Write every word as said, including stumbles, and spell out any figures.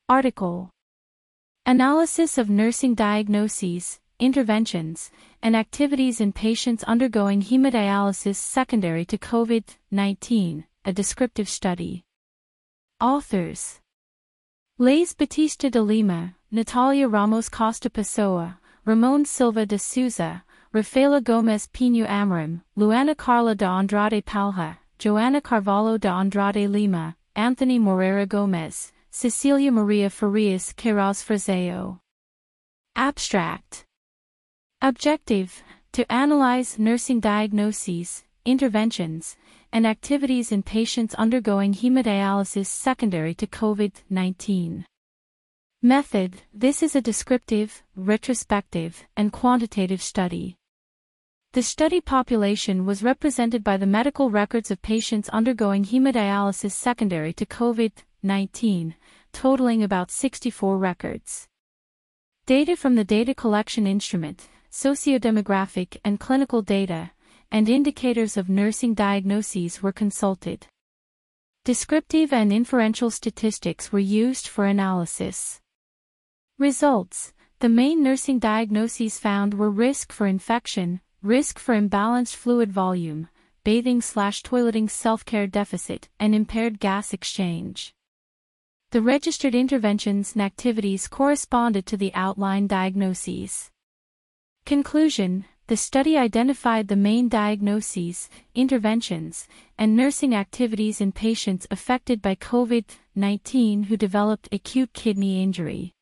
Article. Analysis of nursing diagnoses, interventions, and activities in patients undergoing hemodialysis secondary to COVID nineteen, a descriptive study. Authors: Laís Batista de Lima, Natalia Ramos Costa Pessoa, Ramon Silva de Souza, Rafaela Gomes Pinho Amorim, Luana Carla de Andrade Palha, Joana Carvalho de Andrade Lima, Anthony Moreira Gomes, Cecilia Maria Farias Queiroz Frazao. Abstract. Objective: to analyze nursing diagnoses, interventions, and activities in patients undergoing hemodialysis secondary to COVID nineteen. Method: this is a descriptive, retrospective, and quantitative study. The study population was represented by the medical records of patients undergoing hemodialysis secondary to COVID nineteen, totaling about sixty-four records. Data from the data collection instrument, sociodemographic and clinical data, and indicators of nursing diagnoses were consulted. Descriptive and inferential statistics were used for analysis. Results: the main nursing diagnoses found were risk for infection, risk for imbalanced fluid volume, bathing/toileting self-care deficit, and impaired gas exchange. The registered interventions and activities corresponded to the outlined diagnoses. Conclusion: the study identified the main diagnoses, interventions, and nursing activities in patients affected by COVID nineteen who developed acute kidney injury.